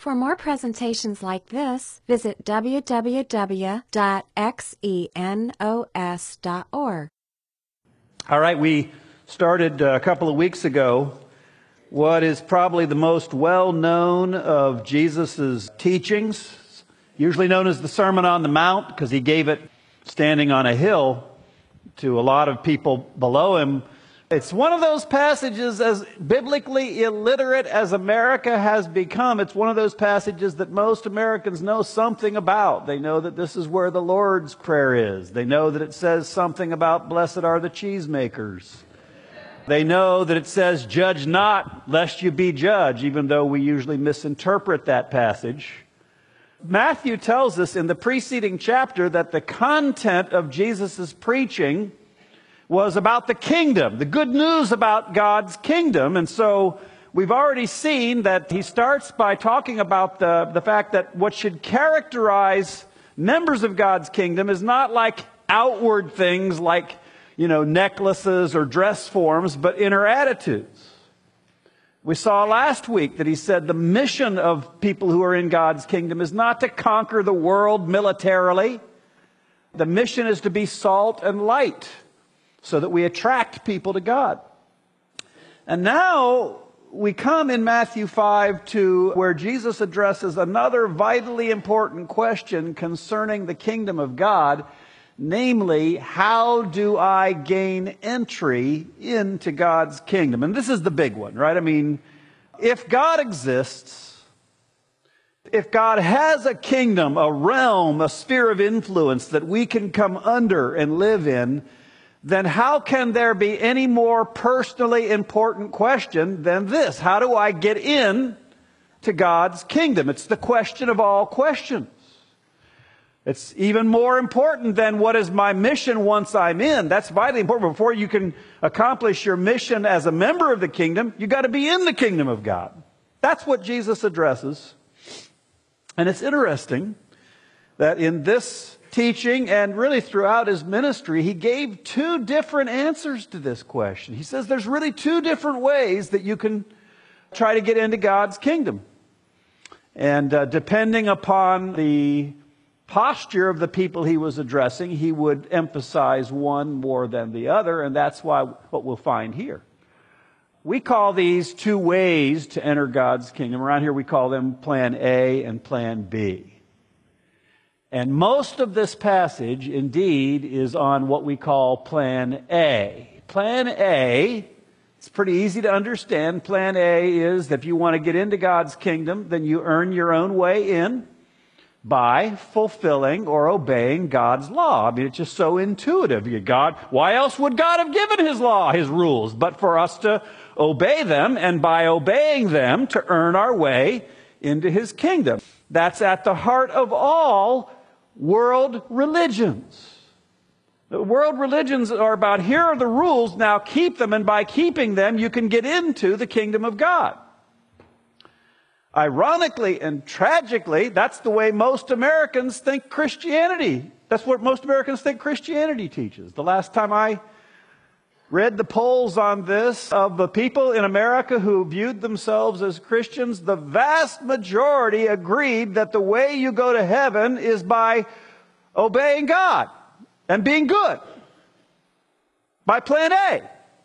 For more presentations like this, visit www.xenos.org. All right, we started a couple of weeks ago what is probably the most well-known of Jesus' teachings, usually known as the Sermon on the Mount, because he gave it standing on a hill to a lot of people below him. It's one of those passages, as biblically illiterate as America has become, it's one of those passages that most Americans know something about. They know that this is where the Lord's Prayer is. They know that it says something about blessed are the cheesemakers. They know that it says, judge not, lest you be judged, even though we usually misinterpret that passage. Matthew tells us in the preceding chapter that the content of Jesus' preaching was about the kingdom, the good news about God's kingdom. And so we've already seen that he starts by talking about the fact that what should characterize members of God's kingdom is not like outward things like, necklaces or dress forms, but inner attitudes. We saw last week that he said the mission of people who are in God's kingdom is not to conquer the world militarily. The mission is to be salt and light, so that we attract people to God. And now we come in Matthew 5 to where Jesus addresses another vitally important question concerning the kingdom of God, namely, how do I gain entry into God's kingdom? And this is the big one, right? I mean, if God exists, if God has a kingdom, a realm, a sphere of influence that we can come under and live in, then how can there be any more personally important question than this? How do I get in to God's kingdom? It's the question of all questions. It's even more important than what is my mission once I'm in. That's vitally important. Before you can accomplish your mission as a member of the kingdom, you've got to be in the kingdom of God. That's what Jesus addresses. And it's interesting that in this teaching and really throughout his ministry, he gave two different answers to this question. He says there's really two different ways that you can try to get into God's kingdom. And depending upon the posture of the people he was addressing, he would emphasize one more than the other, and that's what we'll find here. We call these two ways to enter God's kingdom. Around here we call them Plan A and Plan B. And most of this passage, indeed, is on what we call Plan A. Plan A, it's pretty easy to understand. Plan A is that if you want to get into God's kingdom, then you earn your own way in by fulfilling or obeying God's law. I mean, it's just so intuitive. Why else would God have given his law, his rules, but for us to obey them, and by obeying them, to earn our way into his kingdom. That's at the heart of all world religions. The world religions are about, here are the rules, now keep them, and by keeping them, you can get into the kingdom of God. Ironically and tragically, that's the way most Americans think Christianity. That's what most Americans think Christianity teaches. The last time I read the polls on this, of the people in America who viewed themselves as Christians, the vast majority agreed that the way you go to heaven is by obeying God and being good. By Plan A.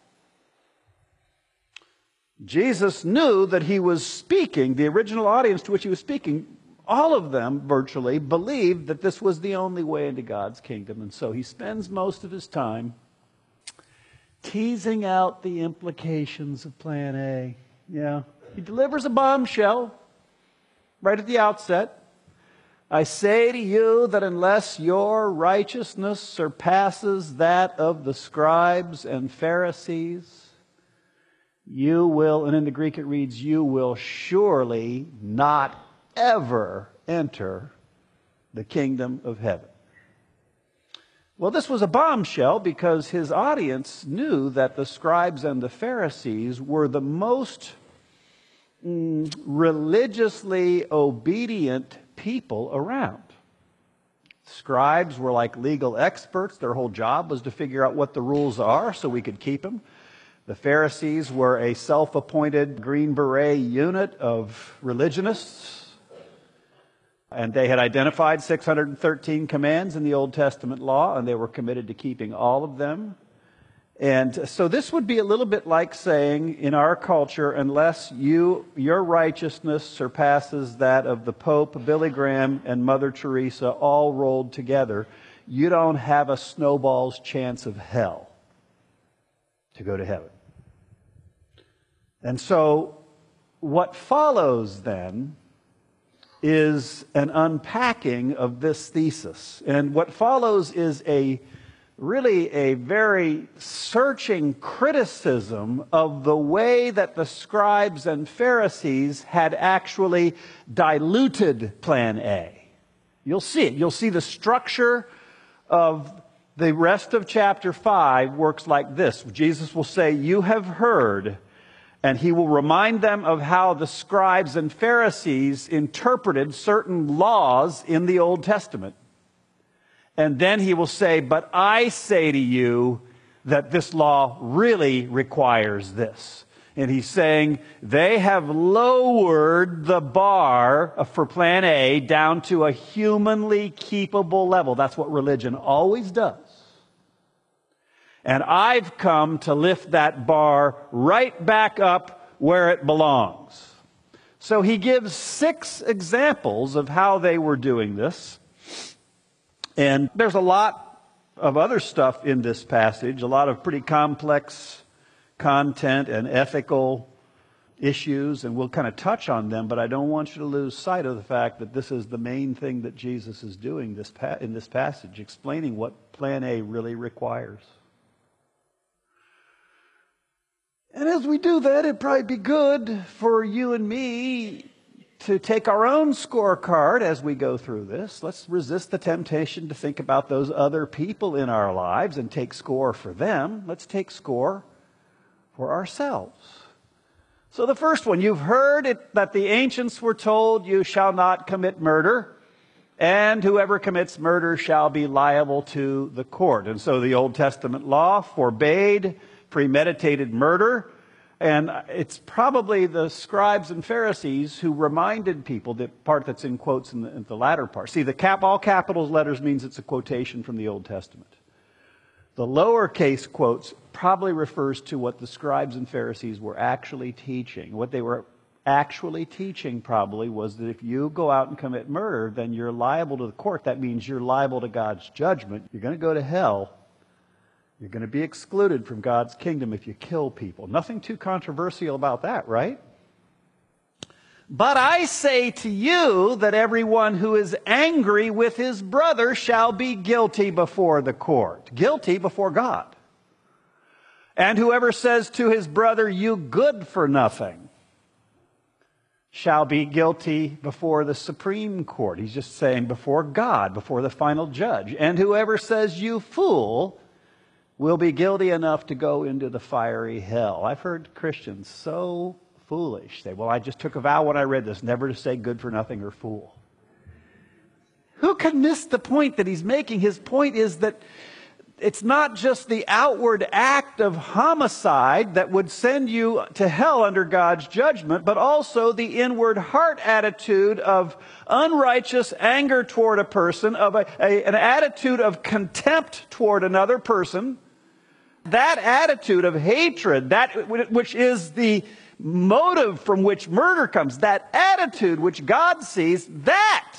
Jesus knew that he was speaking, the original audience to which he was speaking, all of them virtually believed that this was the only way into God's kingdom. And so he spends most of his time teasing out the implications of Plan A. Yeah. He delivers a bombshell right at the outset. I say to you that unless your righteousness surpasses that of the scribes and Pharisees, you will, and in the Greek it reads, you will surely not ever enter the kingdom of heaven. Well, this was a bombshell because his audience knew that the scribes and the Pharisees were the most religiously obedient people around. Scribes were like legal experts. Their whole job was to figure out what the rules are so we could keep them. The Pharisees were a self-appointed Green Beret unit of religionists And they had identified 613 commands in the Old Testament law, and they were committed to keeping all of them. And so this would be a little bit like saying, in our culture, unless your righteousness surpasses that of the Pope, Billy Graham, and Mother Teresa all rolled together, you don't have a snowball's chance of hell to go to heaven. And so what follows then is an unpacking of this thesis. And what follows is really a very searching criticism of the way that the scribes and Pharisees had actually diluted Plan A. You'll see it. You'll see the structure of the rest of chapter 5 works like this. Jesus will say, "You have heard," and he will remind them of how the scribes and Pharisees interpreted certain laws in the Old Testament. And then he will say, "But I say to you that this law really requires this." And he's saying they have lowered the bar for Plan A down to a humanly keepable level. That's what religion always does. And I've come to lift that bar right back up where it belongs. So he gives 6 examples of how they were doing this. And there's a lot of other stuff in this passage, a lot of pretty complex content and ethical issues, and we'll kind of touch on them, but I don't want you to lose sight of the fact that this is the main thing that Jesus is doing in this passage, explaining what Plan A really requires. And as we do that, it'd probably be good for you and me to take our own scorecard as we go through this. Let's resist the temptation to think about those other people in our lives and take score for them. Let's take score for ourselves. So the first one, you've heard that the ancients were told, "You shall not commit murder, and whoever commits murder shall be liable to the court." And so the Old Testament law forbade premeditated murder. And it's probably the scribes and Pharisees who reminded people, the part that's in quotes in the latter part. See, all capitals letters means it's a quotation from the Old Testament. The lowercase quotes probably refers to what the scribes and Pharisees were actually teaching. What they were actually teaching probably was that if you go out and commit murder, then you're liable to the court. That means you're liable to God's judgment. You're going to go to hell. You're going to be excluded from God's kingdom if you kill people. Nothing too controversial about that, right? "But I say to you that everyone who is angry with his brother shall be guilty before the court." Guilty before God. "And whoever says to his brother, 'You good for nothing,' shall be guilty before the Supreme Court." He's just saying before God, before the final judge. "And whoever says, 'You fool,' will be guilty enough to go into the fiery hell." I've heard Christians so foolish say, "Well, I just took a vow when I read this never to say good for nothing or fool." Who can miss the point that he's making? His point is that it's not just the outward act of homicide that would send you to hell under God's judgment, but also the inward heart attitude of unrighteous anger toward a person, of an attitude of contempt toward another person. That attitude of hatred, that which is the motive from which murder comes, that attitude which God sees, that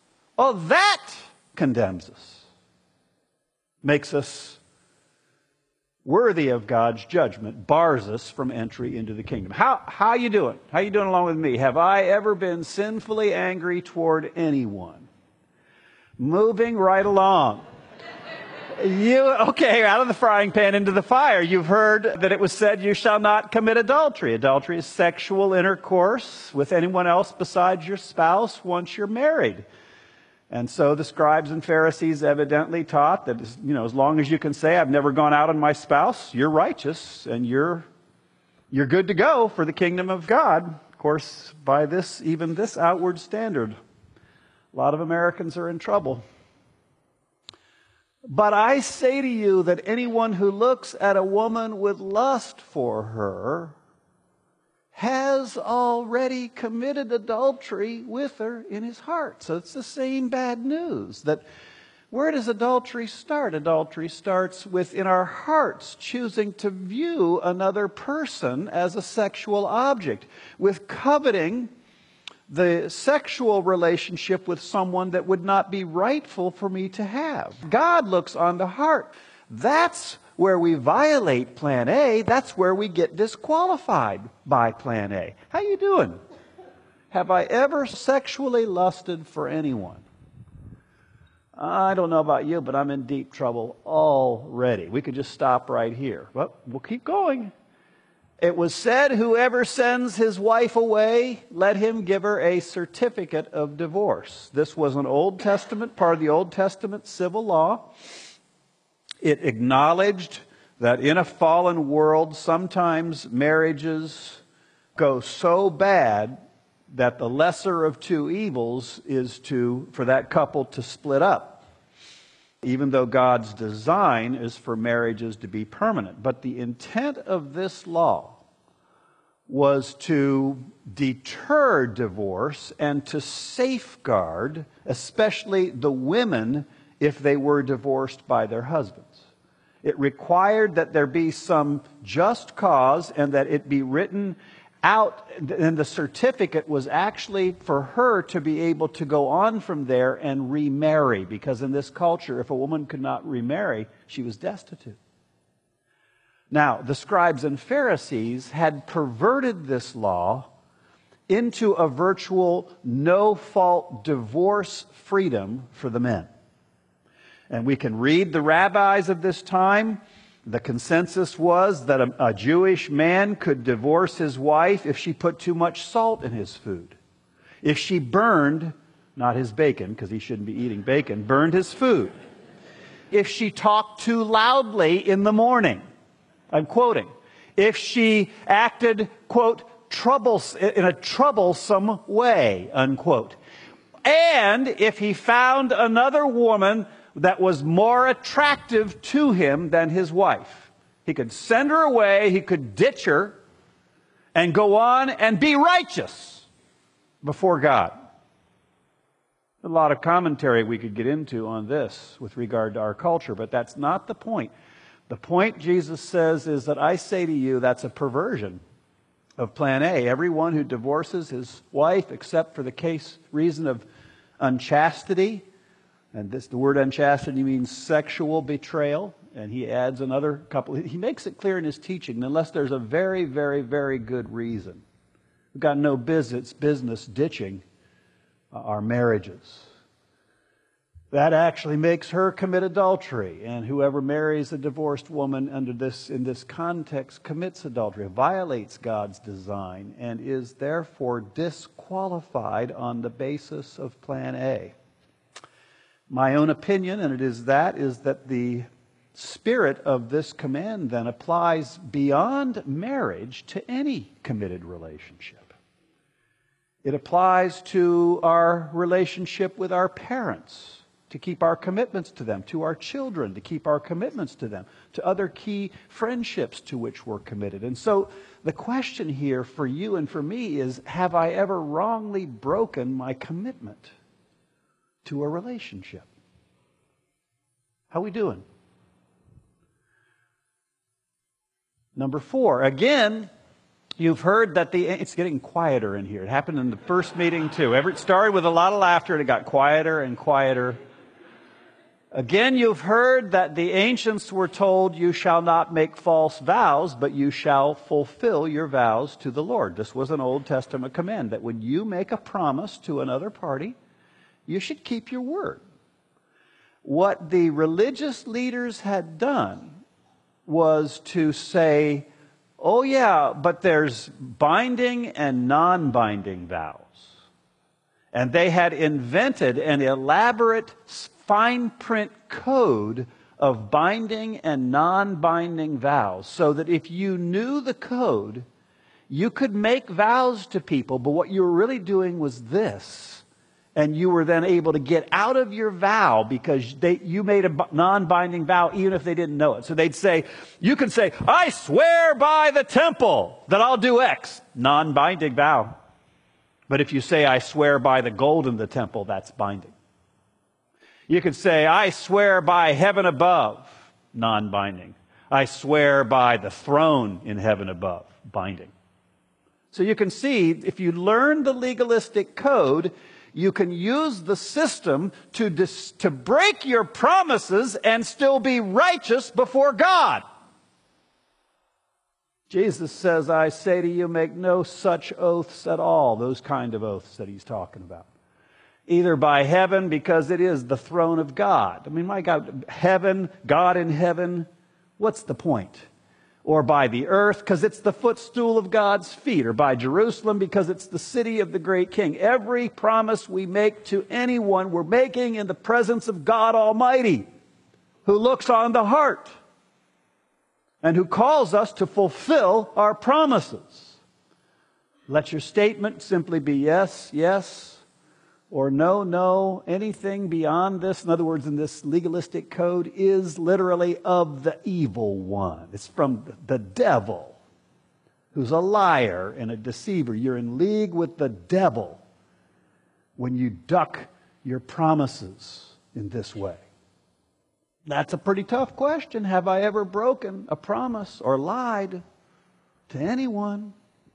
condemns us. Makes us worthy of God's judgment, bars us from entry into the kingdom. How you doing? How you doing along with me? Have I ever been sinfully angry toward anyone? Moving right along. Okay, out of the frying pan into the fire. You've heard that it was said, "You shall not commit adultery." Adultery is sexual intercourse with anyone else besides your spouse once you're married. And so the scribes and Pharisees evidently taught that, as long as you can say, "I've never gone out on my spouse," you're righteous and you're good to go for the kingdom of God. Of course, by even this outward standard, a lot of Americans are in trouble. "But I say to you that anyone who looks at a woman with lust for her has already committed adultery with her in his heart. So it's the same bad news. That where does adultery start? Adultery starts within our hearts, choosing to view another person as a sexual object, with coveting the sexual relationship with someone that would not be rightful for me to have. God looks on the heart. That's where we violate Plan A. That's where we get disqualified by Plan A. How you doing? Have I ever sexually lusted for anyone? I don't know about you, but I'm in deep trouble already. We could just stop right here. Well, we'll keep going. It was said, whoever sends his wife away, let him give her a certificate of divorce. This was an Old Testament, part of the Old Testament civil law. It acknowledged that in a fallen world, sometimes marriages go so bad that the lesser of two evils is for that couple to split up, even though God's design is for marriages to be permanent. But the intent of this law was to deter divorce and to safeguard, especially the women, if they were divorced by their husbands. It required that there be some just cause and that it be written out, and the certificate was actually for her to be able to go on from there and remarry, because in this culture, if a woman could not remarry, she was destitute. Now, the scribes and Pharisees had perverted this law into a virtual no-fault divorce freedom for the men. And we can read the rabbis of this time. The consensus was that a Jewish man could divorce his wife if she put too much salt in his food. If she burned, not his bacon, because he shouldn't be eating bacon, burned his food. If she talked too loudly in the morning. I'm quoting. If she acted, quote, in a troublesome way, unquote. And if he found another woman that was more attractive to him than his wife, he could send her away, he could ditch her, and go on and be righteous before God. A lot of commentary we could get into on this with regard to our culture, but that's not the point. The point, Jesus says, is that I say to you, that's a perversion of Plan A. Everyone who divorces his wife, except for the reason of unchastity, and the word unchastity means sexual betrayal, and he adds another couple. He makes it clear in his teaching, unless there's a very, very, very good reason. We've got no business ditching our marriages. That actually makes her commit adultery, and whoever marries a divorced woman in this context commits adultery, violates God's design, and is therefore disqualified on the basis of Plan A. My own opinion, and it is that the spirit of this command then applies beyond marriage to any committed relationship. It applies to our relationship with our parents, to keep our commitments to them, to our children, to keep our commitments to them, to other key friendships to which we're committed. And so the question here for you and for me is, have I ever wrongly broken my commitment to a relationship? How we doing? Number 4, again, you've heard that it's getting quieter in here. It happened in the first meeting too. It started with a lot of laughter and it got quieter and quieter. Again, you've heard that the ancients were told, you shall not make false vows, but you shall fulfill your vows to the Lord. This was an Old Testament command, that when you make a promise to another party, you should keep your word. What the religious leaders had done was to say, oh yeah, but there's binding and non-binding vows. And they had invented an elaborate fine print code of binding and non-binding vows, so that if you knew the code, you could make vows to people, but what you were really doing was this: And you were then able to get out of your vow because you made a non-binding vow even if they didn't know it. So they'd say, you can say, I swear by the temple that I'll do X. Non-binding vow. But if you say, I swear by the gold in the temple, that's binding. You could say, I swear by heaven above. Non-binding. I swear by the throne in heaven above. Binding. So you can see, if you learn the legalistic code, you can use the system to break your promises and still be righteous before God. Jesus says, I say to you, make no such oaths at all. Those kind of oaths that he's talking about. Either by heaven, because it is the throne of God. I mean, my God, heaven, God in heaven, what's the point? Or by the earth, because it's the footstool of God's feet. Or by Jerusalem, because it's the city of the great King. Every promise we make to anyone, we're making in the presence of God Almighty, who looks on the heart and who calls us to fulfill our promises. Let your statement simply be yes, yes, or no, no. Anything beyond this, in other words, in this legalistic code, is literally of the evil one. It's from the devil, who's a liar and a deceiver. You're in league with the devil when you duck your promises in this way. That's a pretty tough question. Have I ever broken a promise or lied to anyone?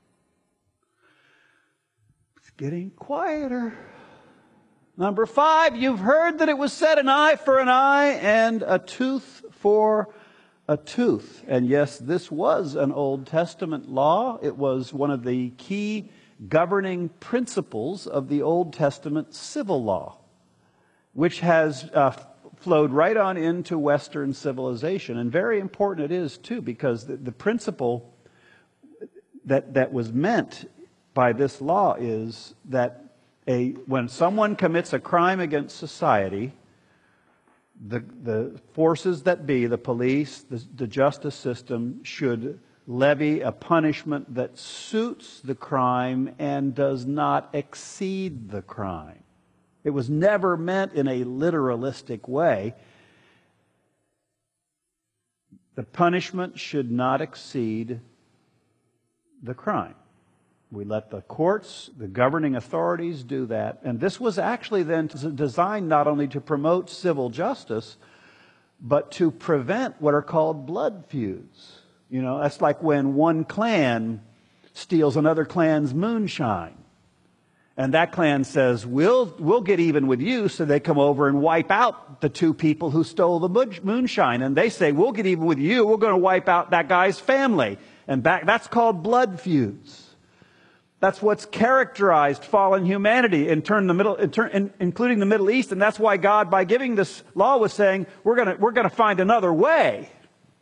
It's getting quieter. Number 5, you've heard that it was said, an eye for an eye and a tooth for a tooth. And yes, this was an Old Testament law. It was one of the key governing principles of the Old Testament civil law, which has flowed right on into Western civilization. And very important it is, too, because the principle that was meant by this law is that when someone commits a crime against society, the forces that be, the police, the justice system, should levy a punishment that suits the crime and does not exceed the crime. It was never meant in a literalistic way. The punishment should not exceed the crime. We let the courts, the governing authorities do that. And this was actually then designed not only to promote civil justice, but to prevent what are called blood feuds. You know, that's like when one clan steals another clan's moonshine. And that clan says, we'll get even with you, so they come over and wipe out the two people who stole the moonshine. And they say, we'll get even with you, we're going to wipe out that guy's family. And that's called blood feuds. That's what's characterized fallen humanity, including the Middle East. And that's why God, by giving this law, was saying, we're going to find another way.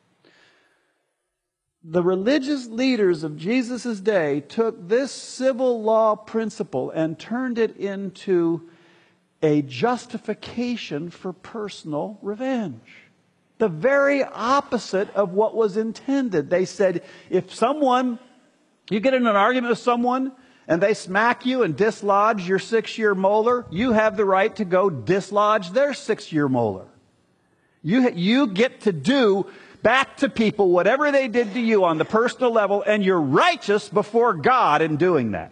The religious leaders of Jesus' day took this civil law principle and turned it into a justification for personal revenge. The very opposite of what was intended. They said, if you get in an argument with someone and they smack you and dislodge your 6-year molar, you have the right to go dislodge their 6-year molar. You get to do back to people whatever they did to you on the personal level, and you're righteous before God in doing that.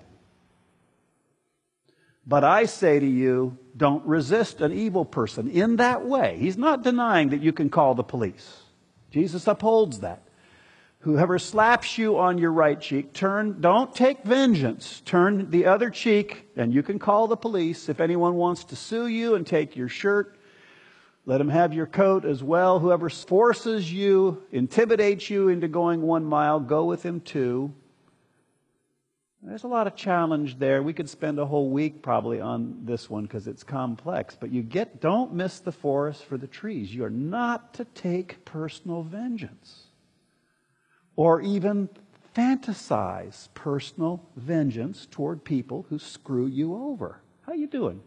But I say to you, don't resist an evil person in that way. He's not denying that you can call the police. Jesus upholds that. Whoever slaps you on your right cheek, don't take vengeance. Turn the other cheek, and you can call the police. If anyone wants to sue you and take your shirt, let him have your coat as well. Whoever forces you, intimidates you into going 1 mile, go with him 2. There's a lot of challenge there. We could spend a whole week probably on this one because it's complex. But don't miss the forest for the trees. You are not to take personal vengeance or even fantasize personal vengeance toward people who screw you over. How you doing?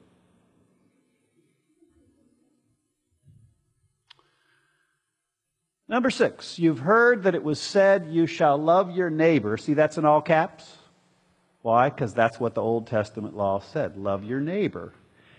Number 6, you've heard that it was said, you shall love your neighbor. See, that's in all caps. Why? Because that's what the Old Testament law said. Love your neighbor.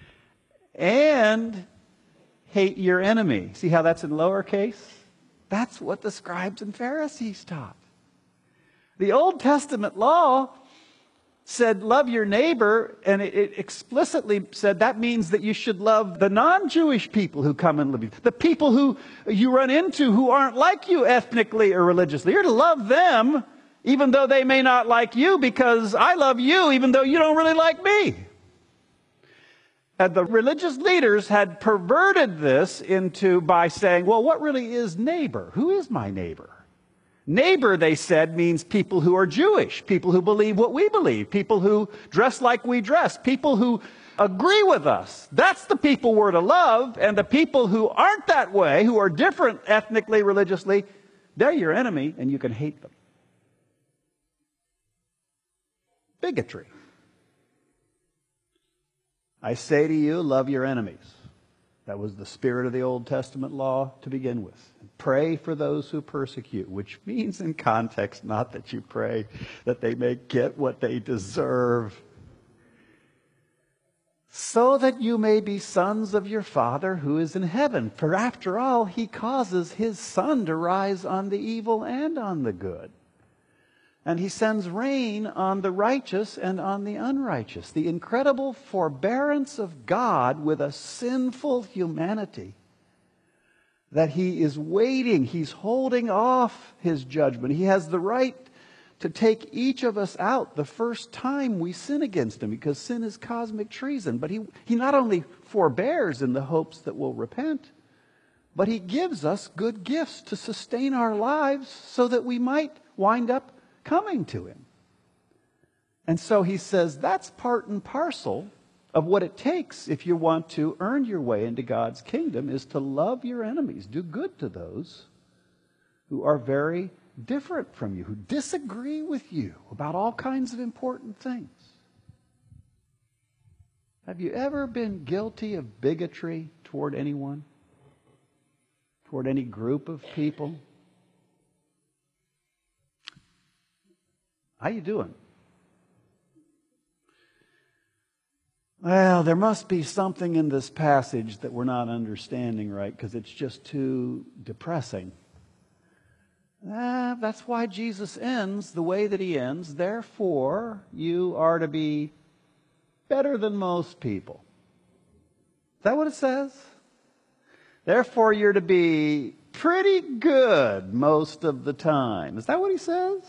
and hate your enemy. See how that's in lowercase? That's what the scribes and Pharisees taught. The Old Testament law said love your neighbor, and it explicitly said that means that you should love the non-Jewish people who come and live with you, the people who you run into who aren't like you ethnically or religiously. You're to love them even though they may not like you, because I love you even though you don't really like me. And the religious leaders had perverted this by saying, well, what really is neighbor? Who is my neighbor? Neighbor, they said, means people who are Jewish, people who believe what we believe, people who dress like we dress, people who agree with us. That's the people we're to love. And the people who aren't that way, who are different ethnically, religiously, they're your enemy and you can hate them. Bigotry. I say to you, love your enemies. That was the spirit of the Old Testament law to begin with. Pray for those who persecute, which means in context not that you pray that they may get what they deserve, so that you may be sons of your Father who is in heaven. For after all, he causes his sun to rise on the evil and on the good. And he sends rain on the righteous and on the unrighteous. The incredible forbearance of God with a sinful humanity, that he is waiting, he's holding off his judgment. He has the right to take each of us out the first time we sin against him, because sin is cosmic treason. But he not only forbears in the hopes that we'll repent, but he gives us good gifts to sustain our lives so that we might wind up coming to him. And so he says that's part and parcel of what it takes if you want to earn your way into God's kingdom, is to love your enemies. Do good to those who are very different from you, who disagree with you about all kinds of important things. Have you ever been guilty of bigotry toward anyone? Toward any group of people? How you doing? Well, there must be something in this passage that we're not understanding right, because it's just too depressing. That's why Jesus ends the way that he ends. Therefore, you are to be better than most people. Is that what it says? Therefore, you're to be pretty good most of the time. Is that what he says?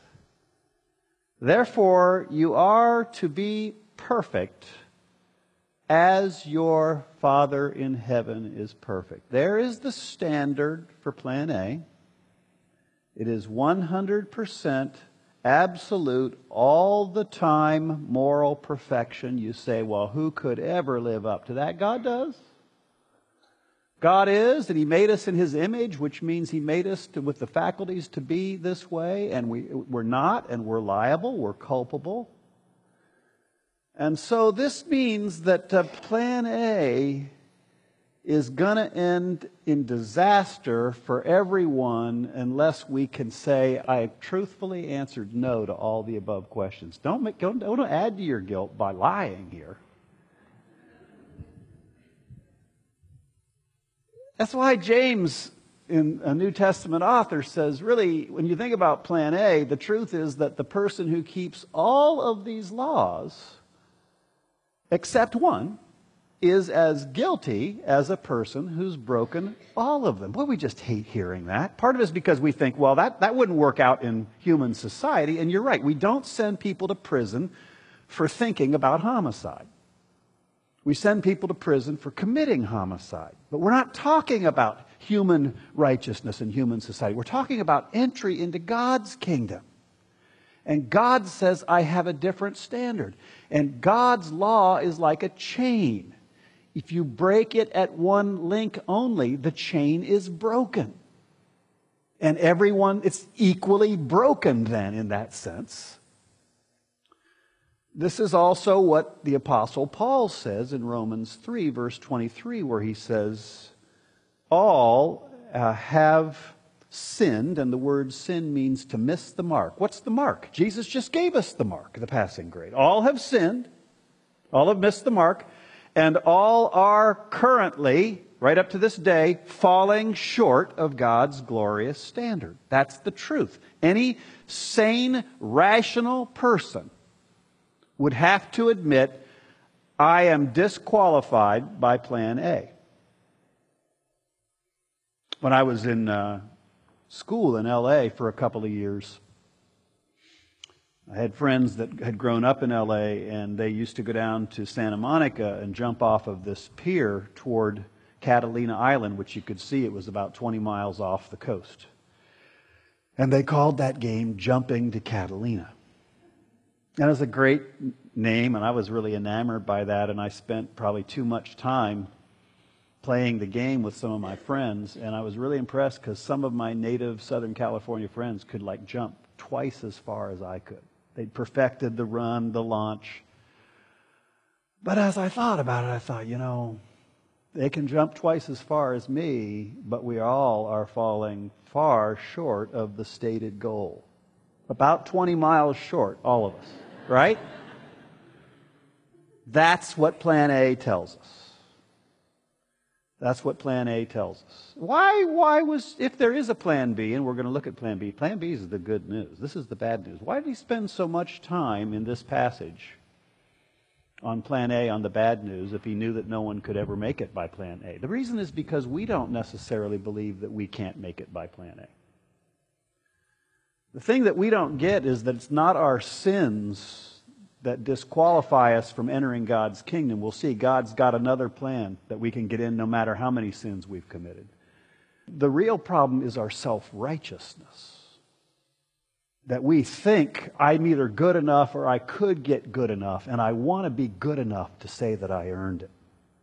Therefore, you are to be perfect as your Father in heaven is perfect. There is the standard for plan A. It is 100% absolute, all the time moral perfection. You say, well, who could ever live up to that? God does. God is, and he made us in his image, which means he made us with the faculties to be this way, and we're not, and we're liable, we're culpable. And so this means that plan A is going to end in disaster for everyone unless we can say, I truthfully answered no to all the above questions. Don't add to your guilt by lying here. That's why James, in a New Testament author, says, really, when you think about plan A, the truth is that the person who keeps all of these laws, except one, is as guilty as a person who's broken all of them. Boy, we just hate hearing that. Part of it is because we think, well, that wouldn't work out in human society. And you're right, we don't send people to prison for thinking about homicide. We send people to prison for committing homicide. But we're not talking about human righteousness and human society. We're talking about entry into God's kingdom. And God says, I have a different standard. And God's law is like a chain. If you break it at one link only, the chain is broken. And it's equally broken then in that sense. This is also what the Apostle Paul says in Romans 3, verse 23, where he says, all have sinned, and the word sin means to miss the mark. What's the mark? Jesus just gave us the mark, the passing grade. All have sinned, all have missed the mark, and all are currently, right up to this day, falling short of God's glorious standard. That's the truth. Any sane, rational person would have to admit, I am disqualified by Plan A. When I was in school in L.A. for a couple of years, I had friends that had grown up in L.A., and they used to go down to Santa Monica and jump off of this pier toward Catalina Island, which you could see it was about 20 miles off the coast. And they called that game Jumping to Catalina. And it was a great name, and I was really enamored by that, and I spent probably too much time playing the game with some of my friends, and I was really impressed because some of my native Southern California friends could jump twice as far as I could. They'd perfected the run, the launch. But as I thought about it, I thought, they can jump twice as far as me, but we all are falling far short of the stated goal. About 20 miles short, all of us, right? That's what Plan A tells us. That's what Plan A tells us. If there is a Plan B, and we're going to look at Plan B is the good news. This is the bad news. Why did he spend so much time in this passage on Plan A, on the bad news, if he knew that no one could ever make it by Plan A? The reason is because we don't necessarily believe that we can't make it by Plan A. The thing that we don't get is that it's not our sins that disqualify us from entering God's kingdom. We'll see God's got another plan that we can get in no matter how many sins we've committed. The real problem is our self-righteousness. That we think I'm either good enough or I could get good enough, and I want to be good enough to say that I earned it.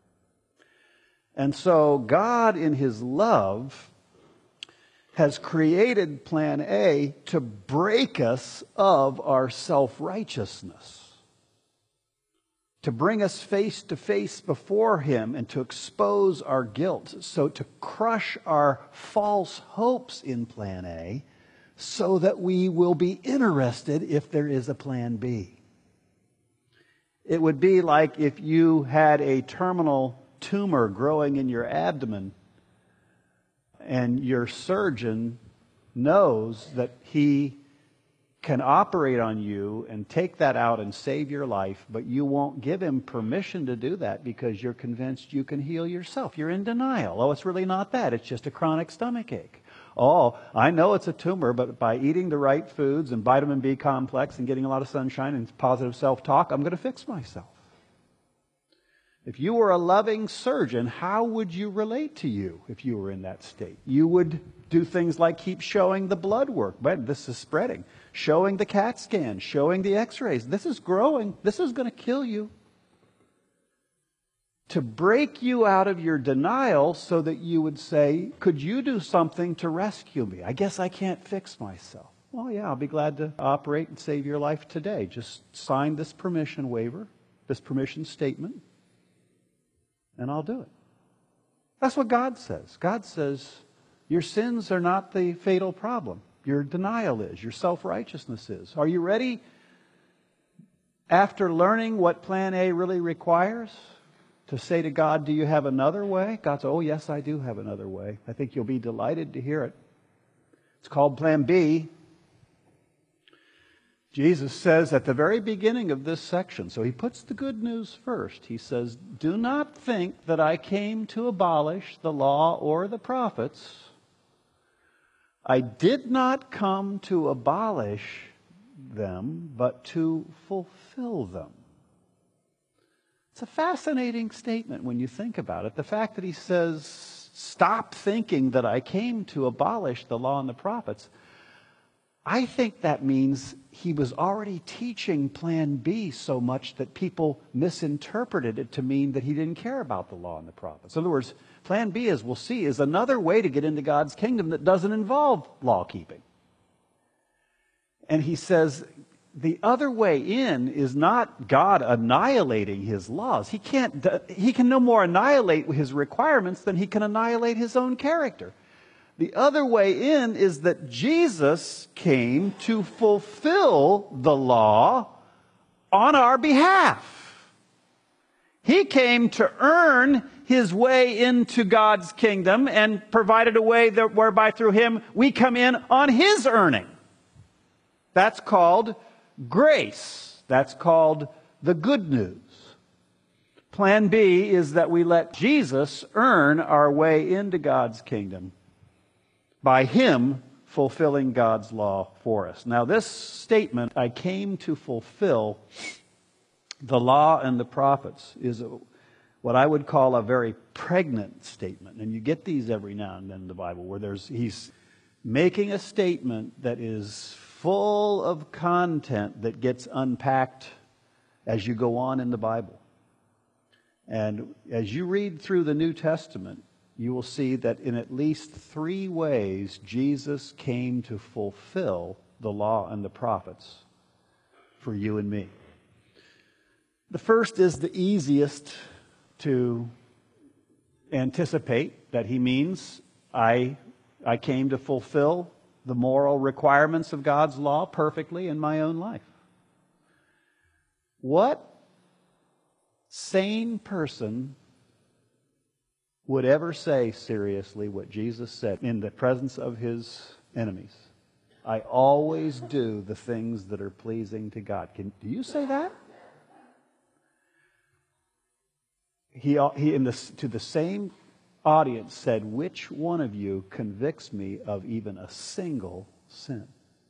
And so God, in His love, has created Plan A to break us of our self-righteousness, to bring us face to face before Him and to expose our guilt, so to crush our false hopes in Plan A, so that we will be interested if there is a Plan B. It would be like if you had a terminal tumor growing in your abdomen, and your surgeon knows that he can operate on you and take that out and save your life, but you won't give him permission to do that because you're convinced you can heal yourself. You're in denial. Oh, it's really not that. It's just a chronic stomach ache. Oh, I know it's a tumor, but by eating the right foods and vitamin B complex and getting a lot of sunshine and positive self-talk, I'm going to fix myself. If you were a loving surgeon, how would you relate to you if you were in that state? You would do things like keep showing the blood work. But this is spreading. Showing the CAT scan. Showing the x-rays. This is growing. This is going to kill you. To break you out of your denial so that you would say, could you do something to rescue me? I guess I can't fix myself. Well, yeah, I'll be glad to operate and save your life today. Just sign this permission waiver, this permission statement, and I'll do it. That's what God says. God says, your sins are not the fatal problem. Your denial is. Your self-righteousness is. Are you ready, after learning what Plan A really requires, to say to God, do you have another way? God says, oh, yes, I do have another way. I think you'll be delighted to hear it. It's called Plan B. Jesus says at the very beginning of this section, so He puts the good news first. He says, do not think that I came to abolish the law or the prophets. I did not come to abolish them, but to fulfill them. It's a fascinating statement when you think about it. The fact that He says, stop thinking that I came to abolish the law and the prophets. I think that means He was already teaching Plan B so much that people misinterpreted it to mean that He didn't care about the law and the prophets. In other words, Plan B, as we'll see, is another way to get into God's kingdom that doesn't involve law keeping. And He says the other way in is not God annihilating His laws. He can no more annihilate His requirements than He can annihilate His own character. The other way in is that Jesus came to fulfill the law on our behalf. He came to earn his way into God's kingdom and provided a way whereby through him we come in on his earning. That's called grace. That's called the good news. Plan B is that we let Jesus earn our way into God's kingdom by him fulfilling God's law for us. Now, this statement, I came to fulfill the law and the prophets, is what I would call a very pregnant statement. And you get these every now and then in the Bible where he's making a statement that is full of content that gets unpacked as you go on in the Bible. And as you read through the New Testament, you will see that in at least 3 ways Jesus came to fulfill the law and the prophets for you and me. The first is the easiest to anticipate, that he means I came to fulfill the moral requirements of God's law perfectly in my own life. What sane person would ever say seriously what Jesus said in the presence of his enemies? I always do the things that are pleasing to God. Do you say that? He to the same audience said, which one of you convicts me of even a single sin?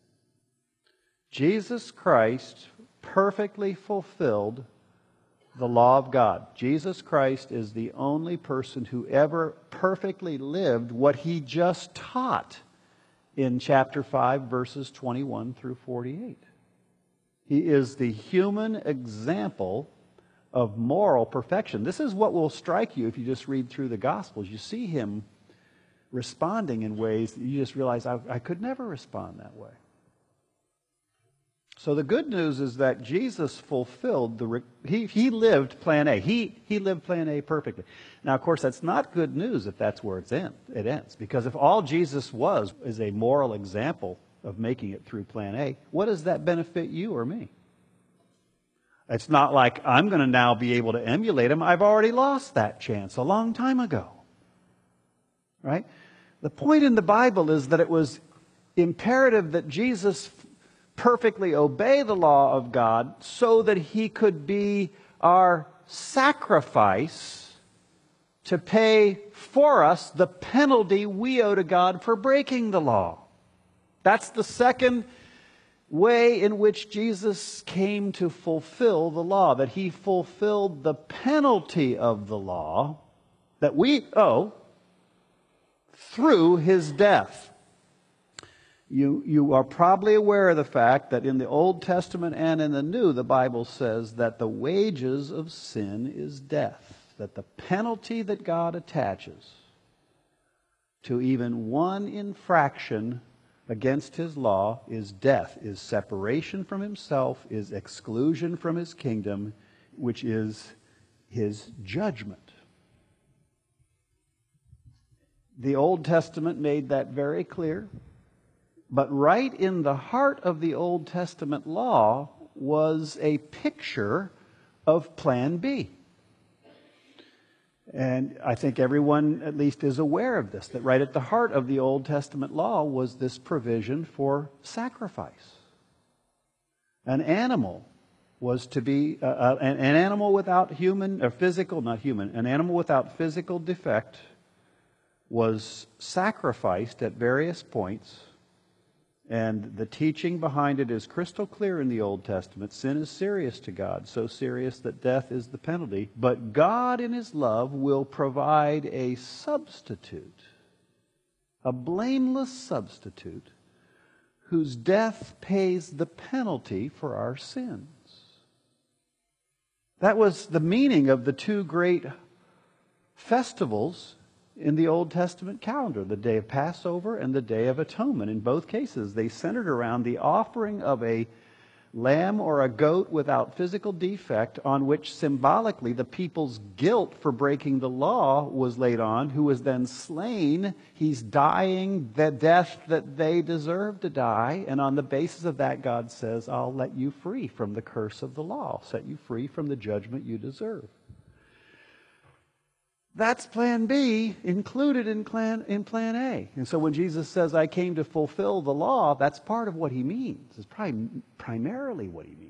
Jesus Christ perfectly fulfilled the law of God. Jesus Christ is the only person who ever perfectly lived what he just taught in chapter 5, verses 21 through 48. He is the human example of moral perfection. This is what will strike you if you just read through the Gospels. You see him responding in ways that you just realize, I could never respond that way. So the good news is that Jesus fulfilled he lived plan A. He lived plan A perfectly. Now, of course, that's not good news if that's where it ends. Because if all Jesus was is a moral example of making it through plan A, what does that benefit you or me? It's not like I'm going to now be able to emulate him. I've already lost that chance a long time ago. Right? The point in the Bible is that it was imperative that Jesus perfectly obey the law of God so that he could be our sacrifice to pay for us the penalty we owe to God for breaking the law. That's the second way in which Jesus came to fulfill the law, that he fulfilled the penalty of the law that we owe through his death. You are probably aware of the fact that in the Old Testament and in the New, the Bible says that the wages of sin is death, that the penalty that God attaches to even one infraction against his law is death, is separation from himself, is exclusion from his kingdom, which is his judgment. The Old Testament made that very clear. But right in the heart of the Old Testament law was a picture of Plan B. And I think everyone at least is aware of this, that right at the heart of the Old Testament law was this provision for sacrifice. An animal was to be, an animal without human, or physical, not human, an animal without physical defect was sacrificed at various points. And the teaching behind it is crystal clear in the Old Testament. Sin is serious to God, so serious that death is the penalty. But God in his love will provide a substitute, a blameless substitute, whose death pays the penalty for our sins. That was the meaning of the 2 great festivals in the Old Testament calendar, the Day of Passover and the Day of Atonement. In both cases, they centered around the offering of a lamb or a goat without physical defect, on which symbolically the people's guilt for breaking the law was laid on, who was then slain. He's dying the death that they deserve to die, and on the basis of that, God says, I'll let you free from the curse of the law, I'll set you free from the judgment you deserve. That's plan B included in plan A. And so when Jesus says, I came to fulfill the law, that's part of what he means. It's primarily what he means.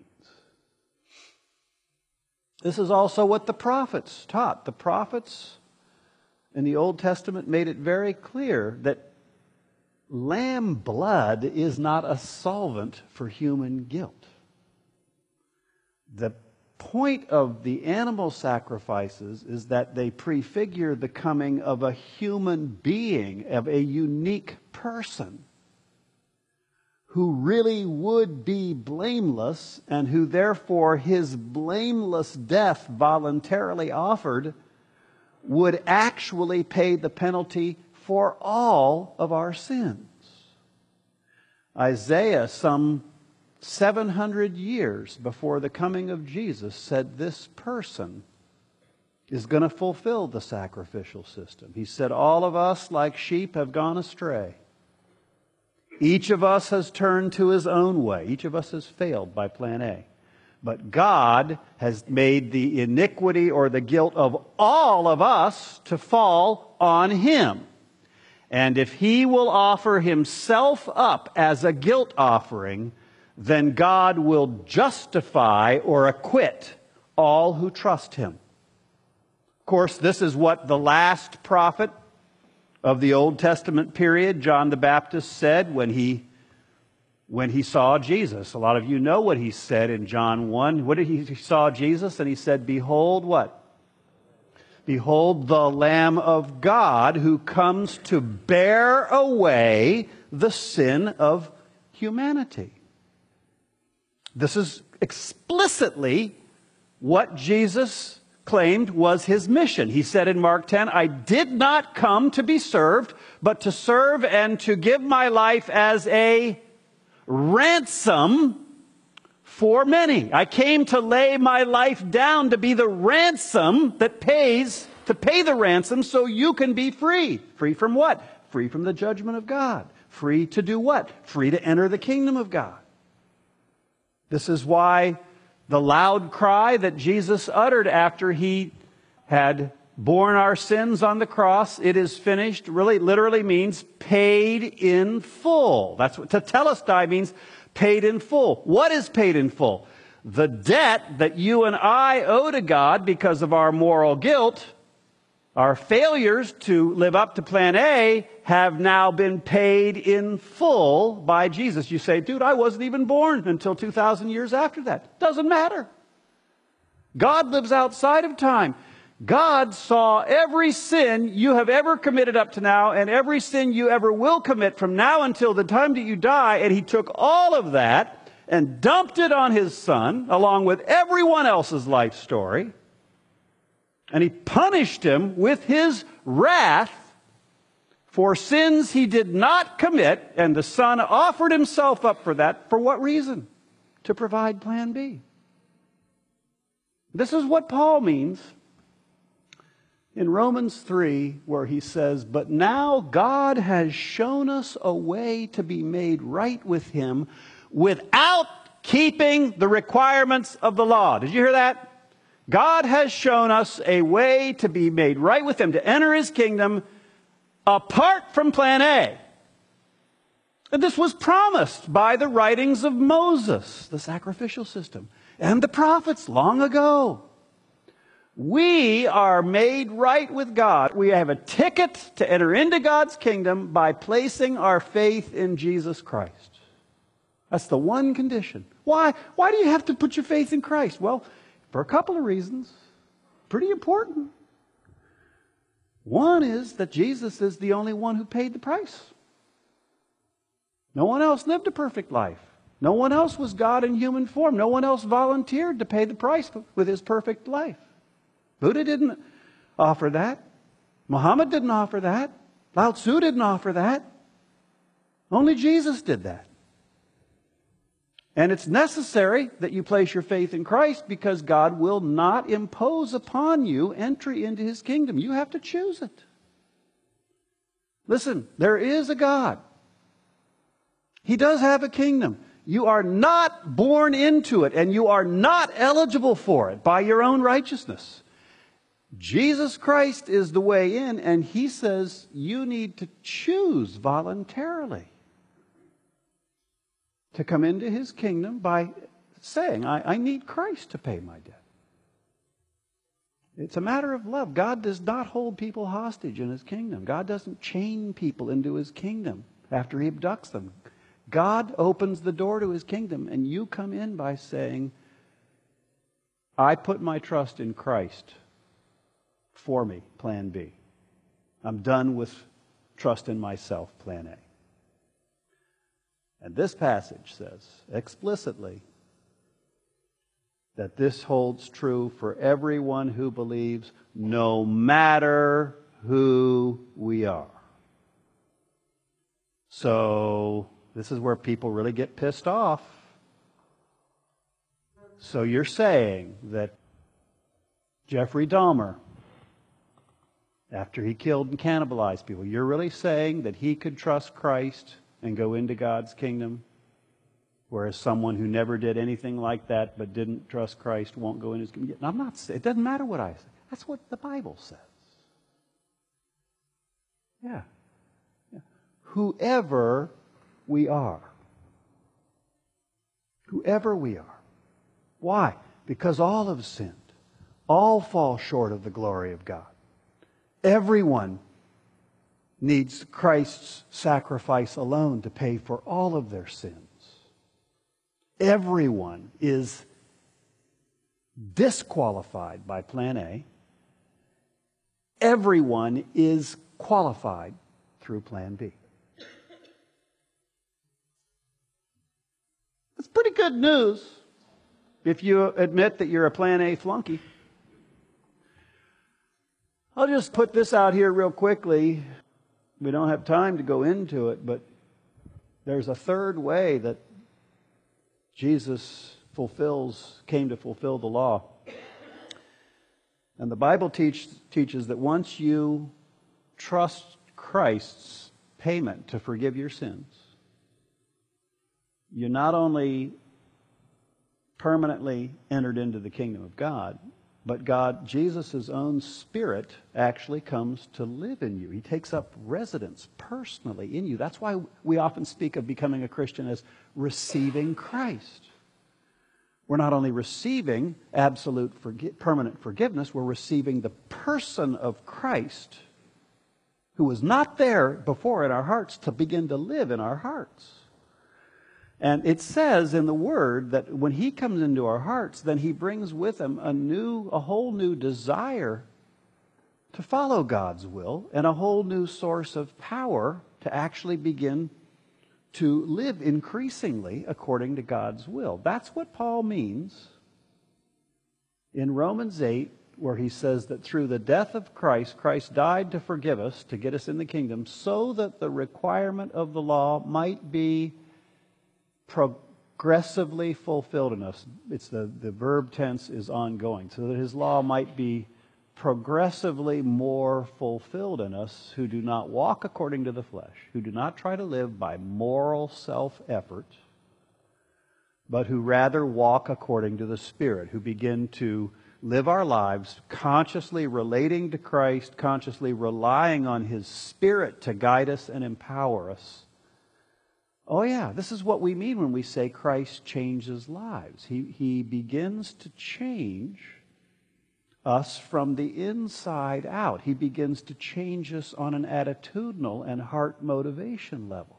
This is also what the prophets taught. The prophets in the Old Testament made it very clear that lamb blood is not a solvent for human guilt. The point of the animal sacrifices is that they prefigure the coming of a human being, of a unique person, who really would be blameless, and who therefore his blameless death voluntarily offered would actually pay the penalty for all of our sins. Isaiah, some 700 years before the coming of Jesus, said this person is going to fulfill the sacrificial system. He said, all of us like sheep have gone astray. Each of us has turned to his own way. Each of us has failed by plan A. But God has made the iniquity or the guilt of all of us to fall on him. And if he will offer himself up as a guilt offering, then God will justify or acquit all who trust him. Of course, this is what the last prophet of the Old Testament period, John the Baptist, said when he saw Jesus. A lot of you know what he said in John 1. What did he saw Jesus and he said, behold what? Behold the Lamb of God who comes to bear away the sin of humanity. This is explicitly what Jesus claimed was his mission. He said in Mark 10, I did not come to be served, but to serve and to give my life as a ransom for many. I came to lay my life down to be the ransom that pays, to pay the ransom so you can be free. Free from what? Free from the judgment of God. Free to do what? Free to enter the kingdom of God. This is why the loud cry that Jesus uttered after he had borne our sins on the cross, it is finished, really literally means paid in full. That's what tetelestai means, paid in full. What is paid in full? The debt that you and I owe to God because of our moral guilt, our failures to live up to plan A, have now been paid in full by Jesus. You say, dude, I wasn't even born until 2,000 years after that. Doesn't matter. God lives outside of time. God saw every sin you have ever committed up to now and every sin you ever will commit from now until the time that you die, and he took all of that and dumped it on his son along with everyone else's life story, and he punished him with his wrath for sins he did not commit, and the son offered himself up for that. For what reason? To provide plan B. This is what Paul means in Romans 3, where he says, but now God has shown us a way to be made right with him without keeping the requirements of the law. Did you hear that? God has shown us a way to be made right with him, to enter his kingdom apart from plan A. And this was promised by the writings of Moses, the sacrificial system, and the prophets long ago. We are made right with God. We have a ticket to enter into God's kingdom by placing our faith in Jesus Christ. That's the one condition. Why? Why do you have to put your faith in Christ? Well, for a couple of reasons. Pretty important. One is that Jesus is the only one who paid the price. No one else lived a perfect life. No one else was God in human form. No one else volunteered to pay the price with his perfect life. Buddha didn't offer that. Muhammad didn't offer that. Lao Tzu didn't offer that. Only Jesus did that. And it's necessary that you place your faith in Christ because God will not impose upon you entry into his kingdom. You have to choose it. Listen, there is a God. He does have a kingdom. You are not born into it, and you are not eligible for it by your own righteousness. Jesus Christ is the way in, and he says you need to choose voluntarily to come into his kingdom by saying, I need Christ to pay my debt. It's a matter of love. God does not hold people hostage in his kingdom. God doesn't chain people into his kingdom after he abducts them. God opens the door to his kingdom, and you come in by saying, I put my trust in Christ for me, plan B. I'm done with trust in myself, plan A. And this passage says explicitly that this holds true for everyone who believes, no matter who we are. So this is where people really get pissed off. So you're saying that Jeffrey Dahmer, after he killed and cannibalized people, you're really saying that he could trust Christ and go into God's kingdom, whereas someone who never did anything like that but didn't trust Christ won't go in his kingdom? I'm not saying, it doesn't matter what I say. That's what the Bible says. Yeah. Whoever we are. Whoever we are. Why? Because all have sinned. All fall short of the glory of God. Everyone needs Christ's sacrifice alone to pay for all of their sins. Everyone is disqualified by plan A. Everyone is qualified through plan B. It's pretty good news if you admit that you're a plan A flunky. I'll just put this out here real quickly. We don't have time to go into it, but there's a third way that Jesus came to fulfill the law. And the Bible teaches that once you trust Christ's payment to forgive your sins, you not only permanently entered into the kingdom of God, but Jesus' own Spirit actually comes to live in you. He takes up residence personally in you. That's why we often speak of becoming a Christian as receiving Christ. We're not only receiving absolute permanent forgiveness, we're receiving the person of Christ, who was not there before in our hearts, to begin to live in our hearts. And it says in the Word that when He comes into our hearts, then He brings with Him a whole new desire to follow God's will, and a whole new source of power to actually begin to live increasingly according to God's will. That's what Paul means in Romans 8, where he says that through the death of Christ, Christ died to forgive us, to get us in the kingdom, so that the requirement of the law might be progressively fulfilled in us. It's the verb tense is ongoing, so that His law might be progressively more fulfilled in us, who do not walk according to the flesh, who do not try to live by moral self-effort, but who rather walk according to the Spirit, who begin to live our lives consciously relating to Christ, consciously relying on His Spirit to guide us and empower us. Oh yeah, this is what we mean when we say Christ changes lives. He begins to change us from the inside out. He begins to change us on an attitudinal and heart motivation level.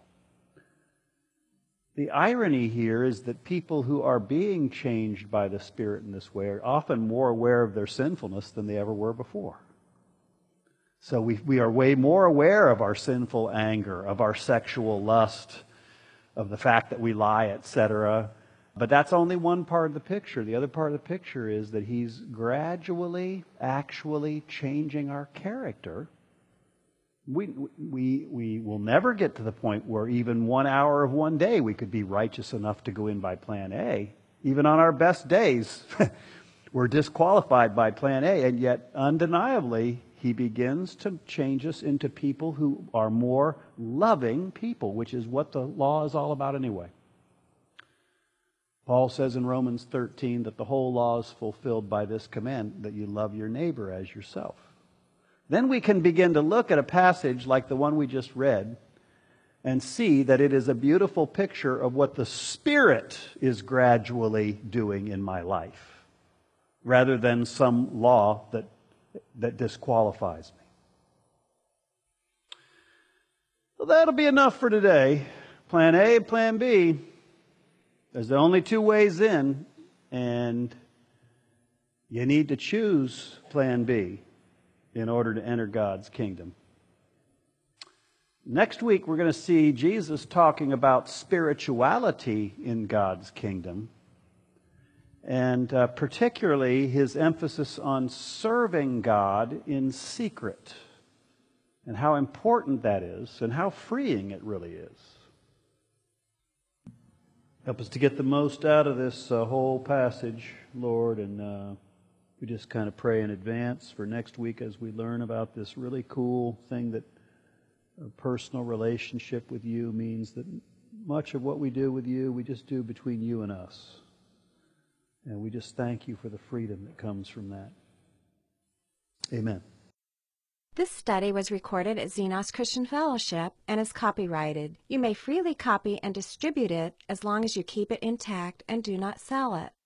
The irony here is that people who are being changed by the Spirit in this way are often more aware of their sinfulness than they ever were before. So we are way more aware of our sinful anger, of our sexual lust, of the fact that we lie, etc. But that's only one part of the picture. The other part of the picture is that He's gradually, actually changing our character. We will never get to the point where even 1 hour of one day we could be righteous enough to go in by plan A. Even on our best days, we're disqualified by plan A, and yet undeniably He begins to change us into people who are more loving people, which is what the law is all about anyway. Paul says in Romans 13 that the whole law is fulfilled by this command, that you love your neighbor as yourself. Then we can begin to look at a passage like the one we just read and see that it is a beautiful picture of what the Spirit is gradually doing in my life, rather than some law that disqualifies me. Well, that'll be enough for today. Plan A, Plan B. There's only two ways in, and you need to choose Plan B in order to enter God's kingdom. Next week, we're going to see Jesus talking about spirituality in God's kingdom, and particularly his emphasis on serving God in secret, and how important that is, and how freeing it really is. Help us to get the most out of this whole passage, Lord, and we just kind of pray in advance for next week as we learn about this really cool thing that a personal relationship with you means, that much of what we do with you, we just do between you and us. And we just thank you for the freedom that comes from that. Amen. This study was recorded at Xenos Christian Fellowship and is copyrighted. You may freely copy and distribute it as long as you keep it intact and do not sell it.